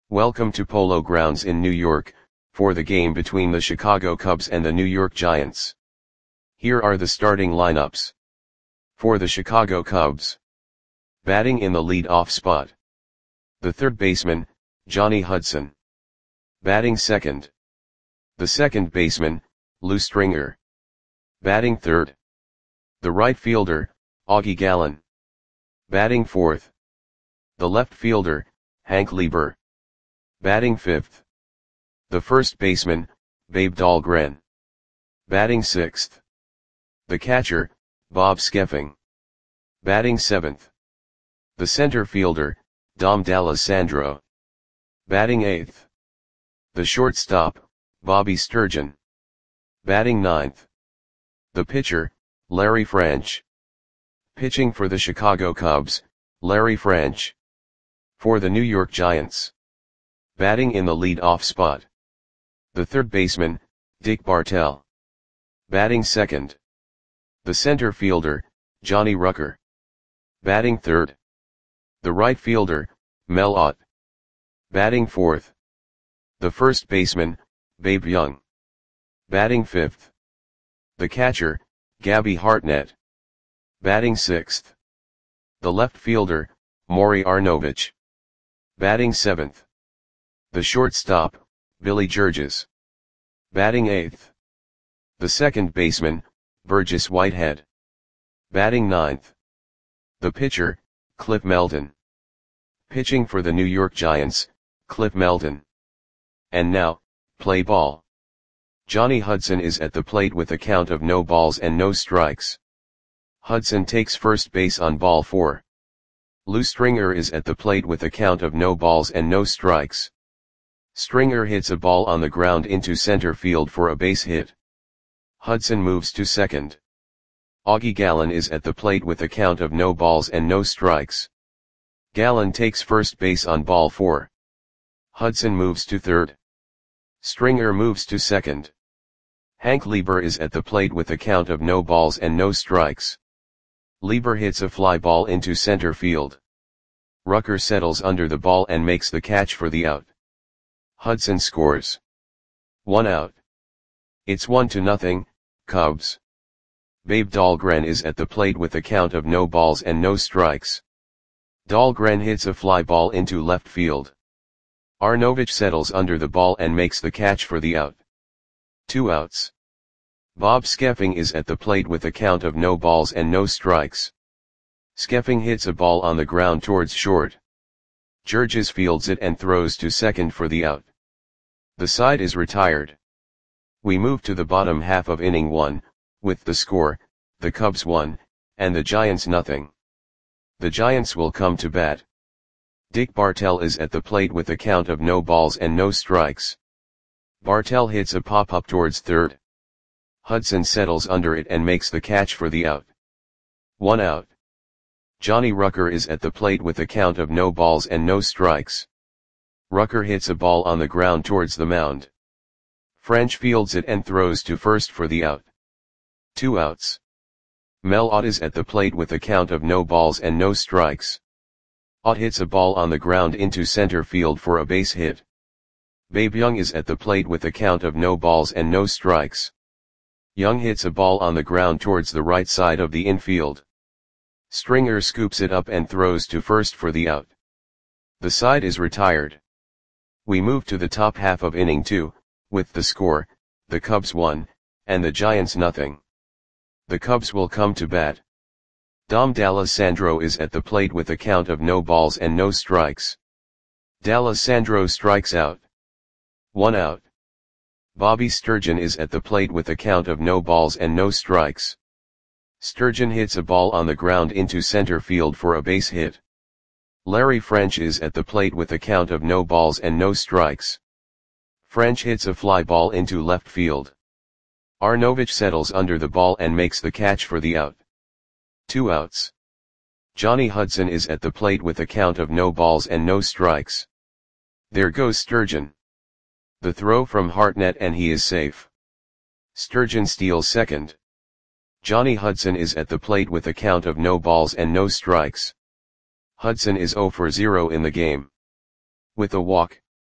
Welcome to Polo Grounds in New York, for the game between the Chicago Cubs and the New York Giants. Here are the starting lineups. For the Chicago Cubs. Batting in the lead-off spot. The third baseman, Johnny Hudson. Batting second. The second baseman, Lou Stringer. Batting third. The right fielder, Augie Gallen. Batting fourth. The left fielder, Hank Lieber. Batting fifth. The first baseman, Babe Dahlgren. Batting sixth. The catcher, Bob Skeffing. Batting seventh. The center fielder, Dom D'Alessandro. Batting eighth. The shortstop, Bobby Sturgeon. Batting ninth. The pitcher, Larry French. Pitching for the Chicago Cubs, Larry French. For the New York Giants. Batting in the lead-off spot. The third baseman, Dick Bartell. Batting second. The center fielder, Johnny Rucker. Batting third. The right fielder, Mel Ott. Batting fourth. The first baseman, Babe Young. Batting fifth. The catcher, Gabby Hartnett. Batting sixth. The left fielder, Maury Arnovich. Batting seventh. The shortstop, Billy Georges. Batting eighth. The second baseman, Burgess Whitehead. Batting ninth. The pitcher, Cliff Melton. Pitching for the New York Giants, Cliff Melton. And now, play ball. Johnny Hudson is at the plate with a count of no balls and no strikes. Hudson takes first base on ball 4. Lou Stringer is at the plate with a count of no balls and no strikes. Stringer hits a ball on the ground into center field for a base hit. Hudson moves to second. Augie Gallen is at the plate with a count of no balls and no strikes. Gallen takes first base on ball 4. Hudson moves to third. Stringer moves to second. Hank Lieber is at the plate with a count of no balls and no strikes. Lieber hits a fly ball into center field. Rucker settles under the ball and makes the catch for the out. Hudson scores. 1 out. It's 1-0, Cubs. Babe Dahlgren is at the plate with a count of no balls and no strikes. Dahlgren hits a fly ball into left field. Arnovich settles under the ball and makes the catch for the out. 2 outs. Bob Skeffing is at the plate with a count of no balls and no strikes. Skeffing hits a ball on the ground towards short. Georges fields it and throws to second for the out. The side is retired. We move to the bottom half of inning 1, with the score, the Cubs 1, and the Giants 0. The Giants will come to bat. Dick Bartell is at the plate with a count of no balls and no strikes. Bartell hits a pop-up towards third. Hudson settles under it and makes the catch for the out. 1 out. Johnny Rucker is at the plate with a count of no balls and no strikes. Rucker hits a ball on the ground towards the mound. French fields it and throws to first for the out. 2 outs. Mel Ott is at the plate with a count of no balls and no strikes. Ott hits a ball on the ground into center field for a base hit. Babe Young is at the plate with a count of no balls and no strikes. Young hits a ball on the ground towards the right side of the infield. Stringer scoops it up and throws to first for the out. The side is retired. We move to the top half of inning 2, with the score, the Cubs 1, and the Giants 0. The Cubs will come to bat. Dom D'Alessandro is at the plate with a count of no balls and no strikes. D'Alessandro strikes out. 1 out. Bobby Sturgeon is at the plate with a count of no balls and no strikes. Sturgeon hits a ball on the ground into center field for a base hit. Larry French is at the plate with a count of no balls and no strikes. French hits a fly ball into left field. Arnovich settles under the ball and makes the catch for the out. 2 outs. Johnny Hudson is at the plate with a count of no balls and no strikes. There goes Sturgeon. The throw from Hartnett and he is safe. Sturgeon steals second. Johnny Hudson is at the plate with a count of no balls and no strikes. Hudson is 0 for 0 in the game. With a walk,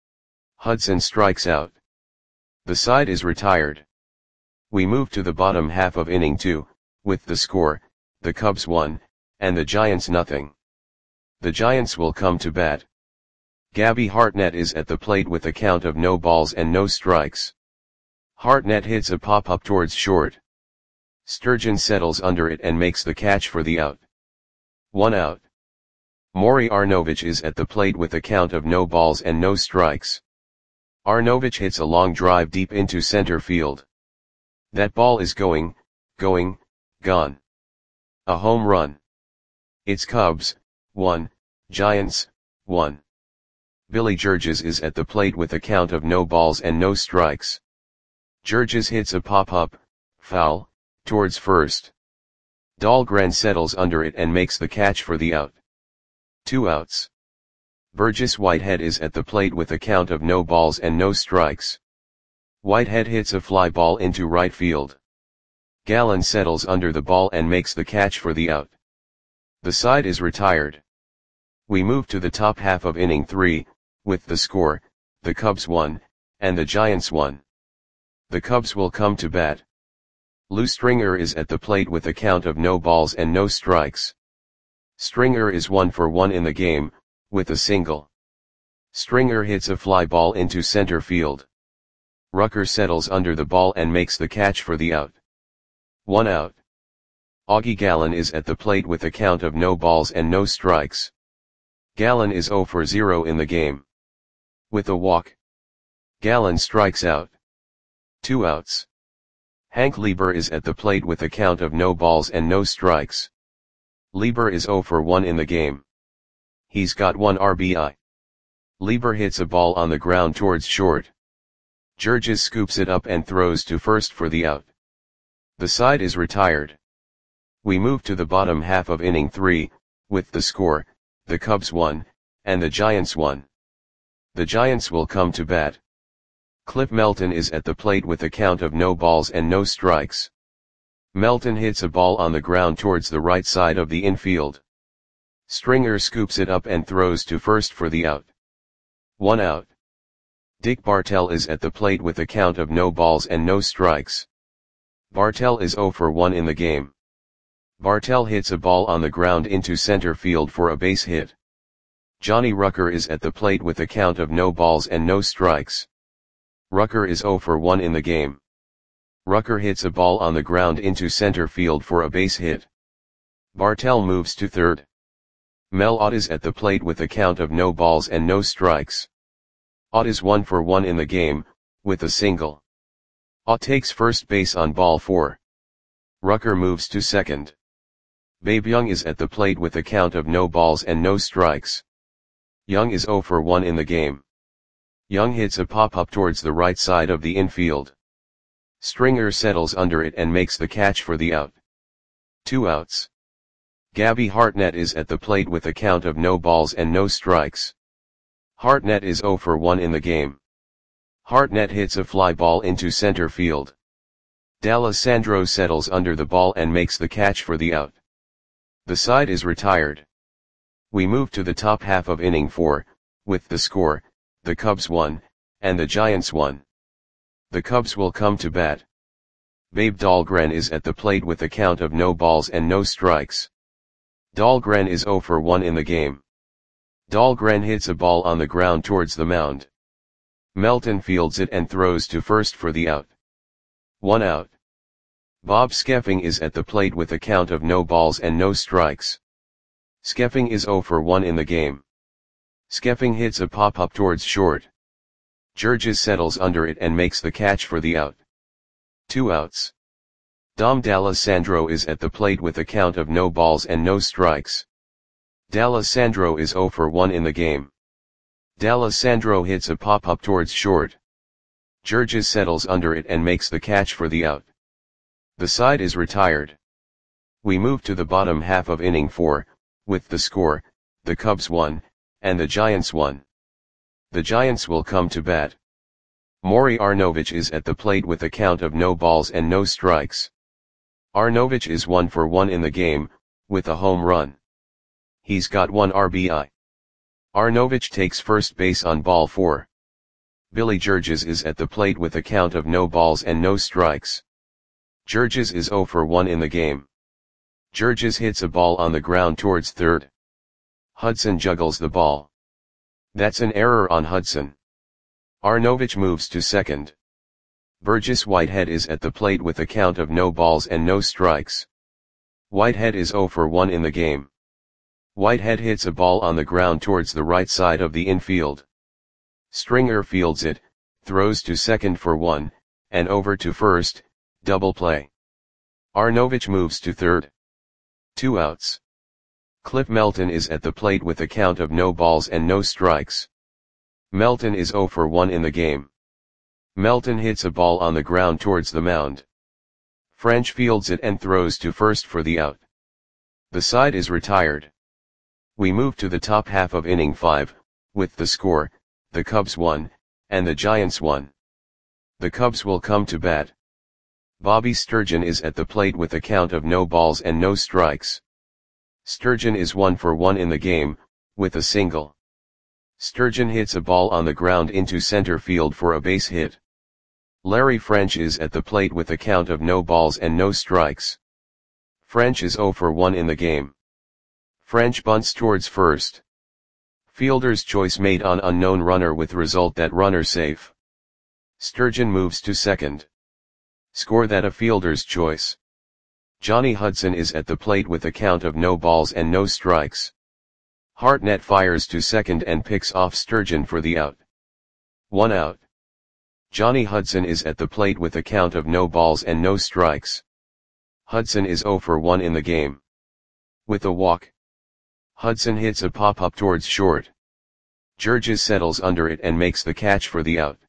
Hudson strikes out. The side is retired. We move to the bottom half of inning 2, with the score, the Cubs 1, and the Giants nothing. The Giants will come to bat. Gabby Hartnett is at the plate with a count of no balls and no strikes. Hartnett hits a pop-up towards short. Sturgeon settles under it and makes the catch for the out. 1 out. Maury Arnovich is at the plate with a count of no balls and no strikes. Arnovich hits a long drive deep into center field. That ball is gone. A home run. It's Cubs 1, Giants 1. Billy Georges is at the plate with a count of no balls and no strikes. Georges hits a pop-up, foul, towards first. Dahlgren settles under it and makes the catch for the out. 2 outs. Burgess Whitehead is at the plate with a count of no balls and no strikes. Whitehead hits a fly ball into right field. Gallen settles under the ball and makes the catch for the out. The side is retired. We move to the top half of inning 3, with the score, the Cubs 1, and the Giants 1. The Cubs will come to bat. Lou Stringer is at the plate with a count of no balls and no strikes. Stringer is 1 for 1 in the game, with a single. Stringer hits a fly ball into center field. Rucker settles under the ball and makes the catch for the out. 1 out. Augie Gallen is at the plate with a count of no balls and no strikes. Gallen is 0 for 0 in the game. With a walk. Gallen strikes out. 2 outs. Hank Lieber is at the plate with a count of no balls and no strikes. Lieber is 0 for 1 in the game. He's got 1 RBI. Lieber hits a ball on the ground towards short. Georges scoops it up and throws to first for the out. The side is retired. We move to the bottom half of inning 3, with the score, the Cubs 1, and the Giants 1. The Giants will come to bat. Cliff Melton is at the plate with a count of no balls and no strikes. Melton hits a ball on the ground towards the right side of the infield. Stringer scoops it up and throws to first for the out. 1 out. Dick Bartell is at the plate with a count of no balls and no strikes. Bartell is 0 for 1 in the game. Bartell hits a ball on the ground into center field for a base hit. Johnny Rucker is at the plate with a count of no balls and no strikes. Rucker is 0 for 1 in the game. Rucker hits a ball on the ground into center field for a base hit. Bartell moves to third. Mel Ott is at the plate with a count of no balls and no strikes. Ott is 1 for 1 in the game, with a single. Ott takes first base on ball 4. Rucker moves to second. Babe Young is at the plate with a count of no balls and no strikes. Young is 0 for 1 in the game. Young hits a pop-up towards the right side of the infield. Stringer settles under it and makes the catch for the out. 2 outs. Gabby Hartnett is at the plate with a count of no balls and no strikes. Hartnett is 0 for 1 in the game. Hartnett hits a fly ball into center field. D'Alessandro settles under the ball and makes the catch for the out. The side is retired. We move to the top half of inning 4, with the score, the Cubs 1, and the Giants 1. The Cubs will come to bat. Babe Dahlgren is at the plate with a count of no balls and no strikes. Dahlgren is 0 for 1 in the game. Dahlgren hits a ball on the ground towards the mound. Melton fields it and throws to first for the out. 1 out. Bob Skeffing is at the plate with a count of no balls and no strikes. Skeffing is 0 for 1 in the game. Skeffing hits a pop-up towards short. Georges settles under it and makes the catch for the out. 2 outs. Dom D'Alessandro is at the plate with a count of no balls and no strikes. D'Alessandro is 0 for 1 in the game. D'Alessandro hits a pop-up towards short. Georges settles under it and makes the catch for the out. The side is retired. We move to the bottom half of inning 4, with the score, the Cubs 1, and the Giants 1. The Giants will come to bat. Maury Arnovich is at the plate with a count of no balls and no strikes. Arnovich is 1 for 1 in the game, with a home run. He's got 1 RBI. Arnovich takes first base on ball 4. Billy Georges is at the plate with a count of no balls and no strikes. Georges is 0 for 1 in the game. Georges hits a ball on the ground towards third. Hudson juggles the ball. That's an error on Hudson. Arnovich moves to second. Burgess Whitehead is at the plate with a count of no balls and no strikes. Whitehead is 0 for 1 in the game. Whitehead hits a ball on the ground towards the right side of the infield. Stringer fields it, throws to second for 1, and over to first, double play. Arnovich moves to third. 2 outs. Cliff Melton is at the plate with a count of no balls and no strikes. Melton is 0 for 1 in the game. Melton hits a ball on the ground towards the mound. French fields it and throws to first for the out. The side is retired. We move to the top half of inning 5, with the score, the Cubs 1, and the Giants 1. The Cubs will come to bat. Bobby Sturgeon is at the plate with a count of no balls and no strikes. Sturgeon is 1 for 1 in the game, with a single. Sturgeon hits a ball on the ground into center field for a base hit. Larry French is at the plate with a count of no balls and no strikes. French is 0 for 1 in the game. French bunts towards first. Fielder's choice made on unknown runner with result that runner safe. Sturgeon moves to second. Score that a fielder's choice. Johnny Hudson is at the plate with a count of no balls and no strikes. Hartnett fires to second and picks off Sturgeon for the out. 1 out. Johnny Hudson is at the plate with a count of no balls and no strikes. Hudson is 0 for 1 in the game. With a walk. Hudson hits a pop-up towards short. Georges settles under it and makes the catch for the out.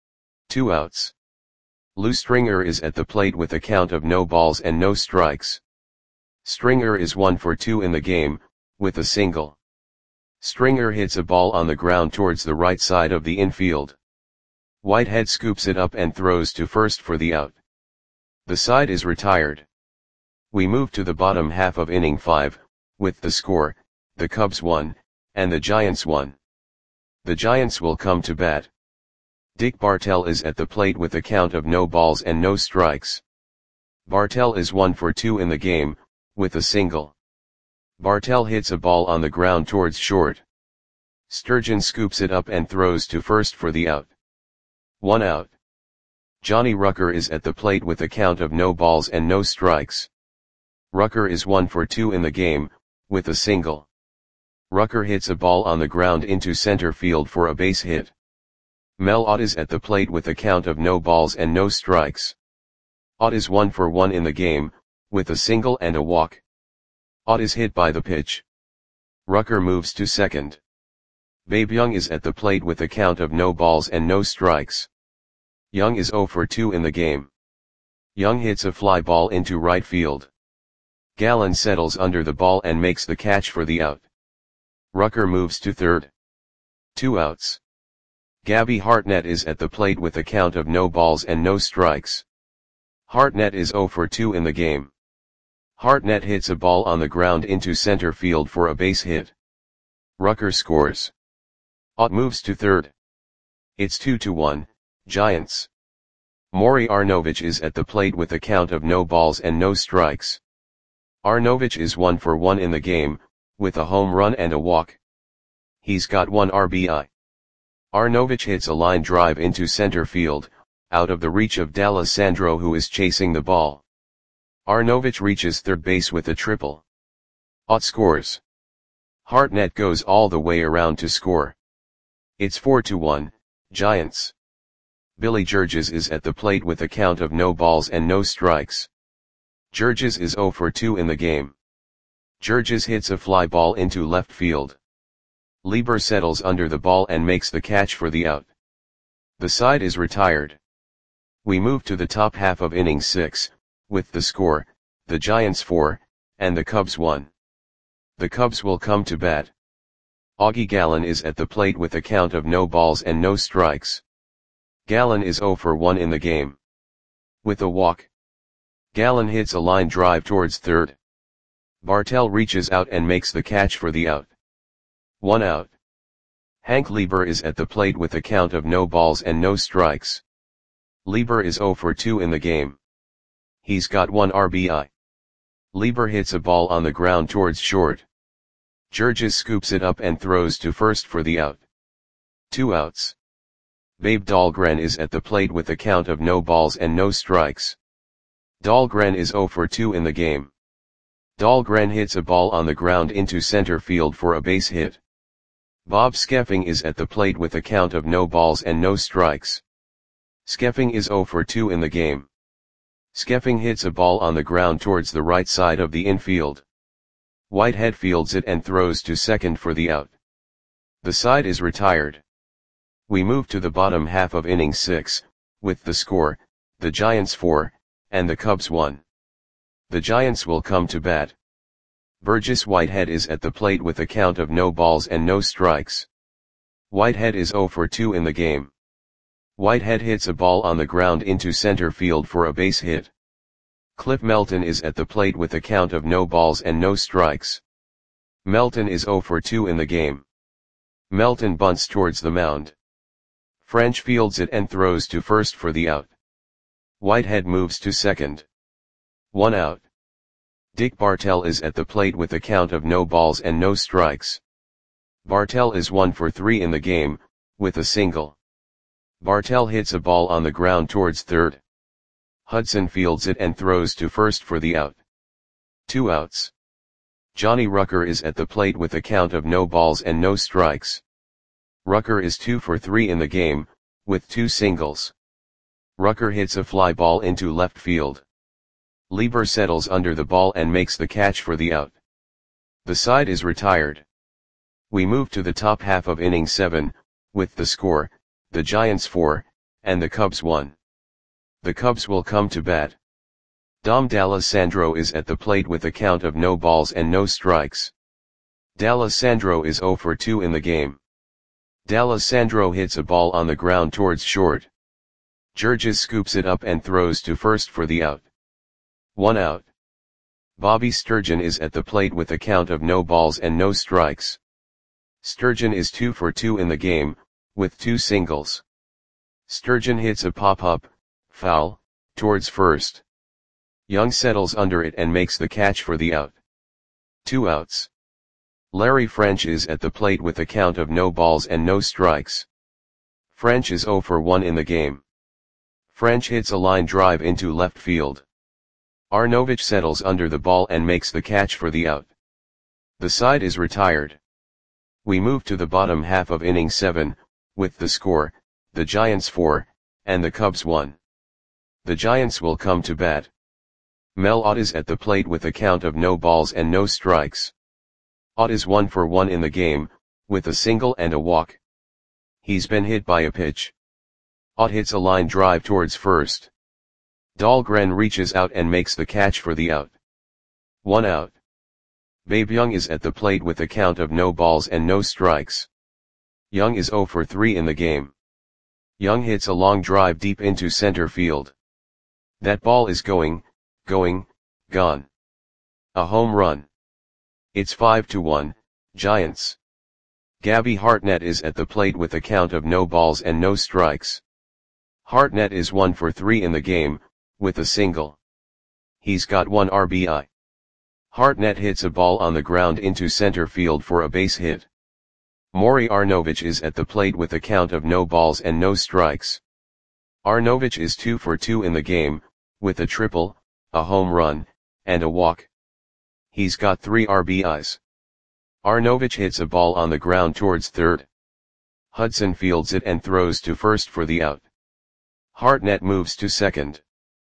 2 outs. Lou Stringer is at the plate with a count of no balls and no strikes. Stringer is 1 for 2 in the game, with a single. Stringer hits a ball on the ground towards the right side of the infield. Whitehead scoops it up and throws to first for the out. The side is retired. We move to the bottom half of inning 5, with the score, the Cubs 1, and the Giants 1. The Giants will come to bat. Dick Bartell is at the plate with a count of no balls and no strikes. Bartell is 1 for 2 in the game, with a single. Bartell hits a ball on the ground towards short. Sturgeon scoops it up and throws to first for the out. 1 out. Johnny Rucker is at the plate with a count of no balls and no strikes. Rucker is 1 for 2 in the game, with a single. Rucker hits a ball on the ground into center field for a base hit. Mel Ott is at the plate with a count of no balls and no strikes. Ott is 1 for 1 in the game, with a single and a walk. Ott is hit by the pitch. Rucker moves to second. Babe Young is at the plate with a count of no balls and no strikes. Young is 0 for 2 in the game. Young hits a fly ball into right field. Gallen settles under the ball and makes the catch for the out. Rucker moves to third. 2 outs. Gabby Hartnett is at the plate with a count of no balls and no strikes. Hartnett is 0 for 2 in the game. Hartnett hits a ball on the ground into center field for a base hit. Rucker scores. Ott moves to third. It's 2-1, Giants. Maury Arnovich is at the plate with a count of no balls and no strikes. Arnovich is 1 for 1 in the game, with a home run and a walk. He's got 1 RBI. Arnovich hits a line drive into center field, out of the reach of D'Alessandro who is chasing the ball. Arnovich reaches third base with a triple. Ott scores. Hartnett goes all the way around to score. It's 4-1, Giants. Billy Georges is at the plate with a count of no balls and no strikes. Georges is 0 for 2 in the game. Georges hits a fly ball into left field. Lieber settles under the ball and makes the catch for the out. The side is retired. We move to the top half of inning 6, with the score, the Giants 4, and the Cubs 1. The Cubs will come to bat. Augie Gallen is at the plate with a count of no balls and no strikes. Gallen is 0 for 1 in the game. With a walk. Gallen hits a line drive towards third. Bartell reaches out and makes the catch for the out. 1 out. Hank Lieber is at the plate with a count of no balls and no strikes. Lieber is 0 for 2 in the game. He's got 1 RBI. Lieber hits a ball on the ground towards short. Georges scoops it up and throws to first for the out. 2 outs. Babe Dahlgren is at the plate with a count of no balls and no strikes. Dahlgren is 0 for 2 in the game. Dahlgren hits a ball on the ground into center field for a base hit. Bob Skeffing is at the plate with a count of no balls and no strikes. Skeffing is 0 for 2 in the game. Skeffing hits a ball on the ground towards the right side of the infield. Whitehead fields it and throws to second for the out. The side is retired. We move to the bottom half of inning 6, with the score, the Giants 4, and the Cubs 1. The Giants will come to bat. Burgess Whitehead is at the plate with a count of no balls and no strikes. Whitehead is 0 for 2 in the game. Whitehead hits a ball on the ground into center field for a base hit. Cliff Melton is at the plate with a count of no balls and no strikes. Melton is 0 for 2 in the game. Melton bunts towards the mound. French fields it and throws to first for the out. Whitehead moves to second. 1 out. Dick Bartell is at the plate with a count of no balls and no strikes. Bartell is 1 for 3 in the game, with a single. Bartell hits a ball on the ground towards third. Hudson fields it and throws to first for the out. 2 outs. Johnny Rucker is at the plate with a count of no balls and no strikes. Rucker is 2 for 3 in the game, with 2 singles. Rucker hits a fly ball into left field. Lieber settles under the ball and makes the catch for the out. The side is retired. We move to the top half of inning 7, with the score, the Giants 4, and the Cubs 1. The Cubs will come to bat. Dom D'Alessandro is at the plate with a count of no balls and no strikes. D'Alessandro is 0 for 2 in the game. D'Alessandro hits a ball on the ground towards short. Georges scoops it up and throws to first for the out. 1 out. Bobby Sturgeon is at the plate with a count of no balls and no strikes. Sturgeon is 2 for 2 in the game, with 2 singles. Sturgeon hits a pop-up, foul, towards first. Young settles under it and makes the catch for the out. 2 outs. Larry French is at the plate with a count of no balls and no strikes. French is 0 for 1 in the game. French hits a line drive into left field. Arnovich settles under the ball and makes the catch for the out. The side is retired. We move to the bottom half of inning 7, with the score, the Giants 4, and the Cubs 1. The Giants will come to bat. Mel Ott is at the plate with a count of no balls and no strikes. Ott is 1 for 1 in the game, with a single and a walk. He's been hit by a pitch. Ott hits a line drive towards first. Dahlgren reaches out and makes the catch for the out. 1 out. Babe Young is at the plate with a count of no balls and no strikes. Young is 0 for 3 in the game. Young hits a long drive deep into center field. That ball is going, gone. A home run. It's 5-1, Giants. Gabby Hartnett is at the plate with a count of no balls and no strikes. Hartnett is 1 for 3 in the game, with a single. He's got 1 RBI. Hartnett hits a ball on the ground into center field for a base hit. Maury Arnovich is at the plate with a count of no balls and no strikes. Arnovich is 2 for 2 in the game, with a triple, a home run, and a walk. He's got 3 RBIs. Arnovich hits a ball on the ground towards third. Hudson fields it and throws to first for the out. Hartnett moves to second.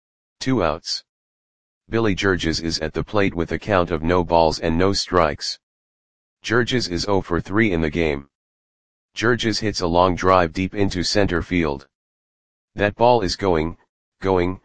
2 outs. Billy Georges is at the plate with a count of no balls and no strikes. Georges is 0 for 3 in the game. Georges hits a long drive deep into center field. That ball is going, gone.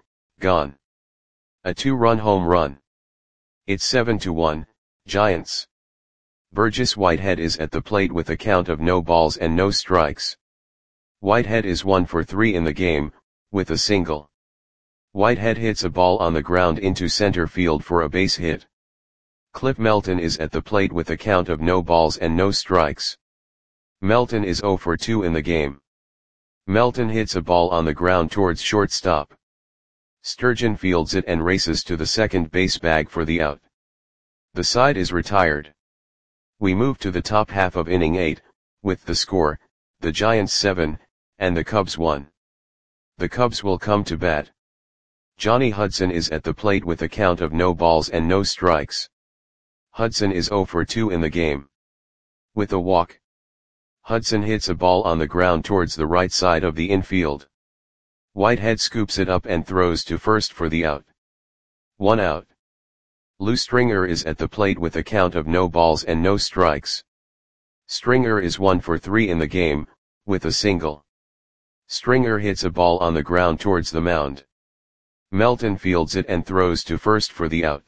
A 2-run home run. It's 7-1, Giants. Burgess Whitehead is at the plate with a count of no balls and no strikes. Whitehead is 1 for 3 in the game, with a single. Whitehead hits a ball on the ground into center field for a base hit. Cliff Melton is at the plate with a count of no balls and no strikes. Melton is 0 for 2 in the game. Melton hits a ball on the ground towards shortstop. Sturgeon fields it and races to the second base bag for the out. The side is retired. We move to the top half of inning 8, with the score, the Giants 7, and the Cubs 1. The Cubs will come to bat. Johnny Hudson is at the plate with a count of no balls and no strikes. Hudson is 0 for 2 in the game. With a walk, Hudson hits a ball on the ground towards the right side of the infield. Whitehead scoops it up and throws to first for the out. 1 out. Lou Stringer is at the plate with a count of no balls and no strikes. Stringer is 1 for 3 in the game, with a single. Stringer hits a ball on the ground towards the mound. Melton fields it and throws to first for the out.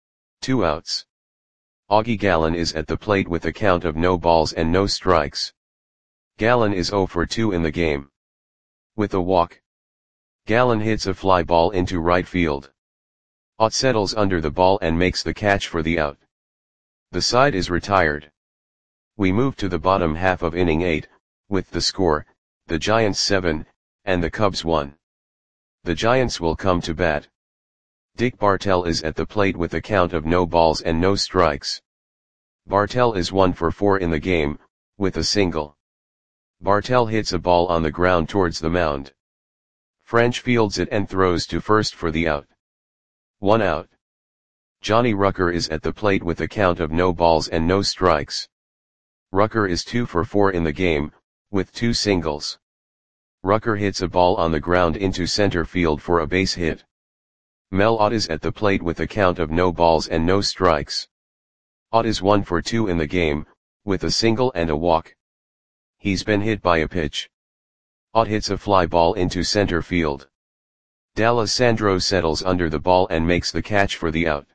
2 outs. Augie Gallen is at the plate with a count of no balls and no strikes. Gallen is 0 for 2 in the game. With a walk, Gallen hits a fly ball into right field. Ott settles under the ball and makes the catch for the out. The side is retired. We move to the bottom half of inning 8, with the score, the Giants 7, and the Cubs 1. The Giants will come to bat. Dick Bartell is at the plate with a count of no balls and no strikes. Bartell is 1 for 4 in the game, with a single. Bartell hits a ball on the ground towards the mound. French fields it and throws to first for the out. 1 out. Johnny Rucker is at the plate with a count of no balls and no strikes. Rucker is 2 for 4 in the game, with 2 singles. Rucker hits a ball on the ground into center field for a base hit. Mel Ott is at the plate with a count of no balls and no strikes. Ott is 1 for 2 in the game, with a single and a walk. He's been hit by a pitch. Ott hits a fly ball into center field. D'Alessandro settles under the ball and makes the catch for the out.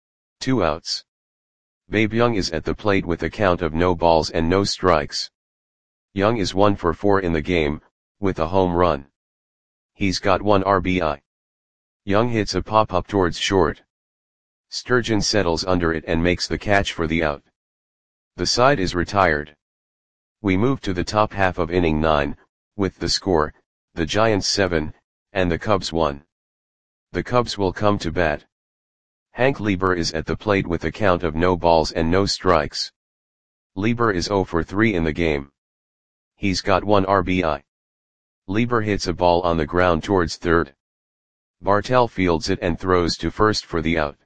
2 outs. Babe Young is at the plate with a count of no balls and no strikes. Young is 1 for 4 in the game, with a home run. He's got 1 RBI. Young hits a pop-up towards short. Sturgeon settles under it and makes the catch for the out. The side is retired. We move to the top half of inning 9, with the score, the Giants 7, and the Cubs 1. The Cubs will come to bat. Hank Lieber is at the plate with a count of no balls and no strikes. Lieber is 0 for 3 in the game. He's got 1 RBI. Lieber hits a ball on the ground towards third. Bartell fields it and throws to first for the out.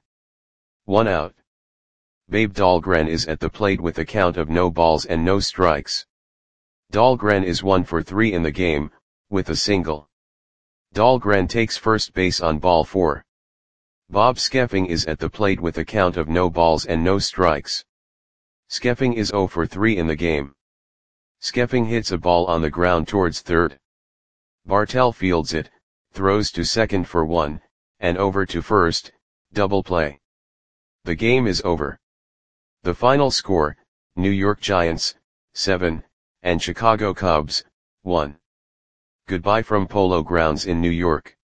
1 out. Babe Dahlgren is at the plate with a count of no balls and no strikes. Dahlgren is 1 for 3 in the game, with a single. Dahlgren takes first base on ball 4. Bob Skeffing is at the plate with a count of no balls and no strikes. Skeffing is 0 for 3 in the game. Skeffing hits a ball on the ground towards third. Bartell fields it, throws to second for 1, and over to first, double play. The game is over. The final score, New York Giants, 7, and Chicago Cubs, 1. Goodbye from Polo Grounds in New York.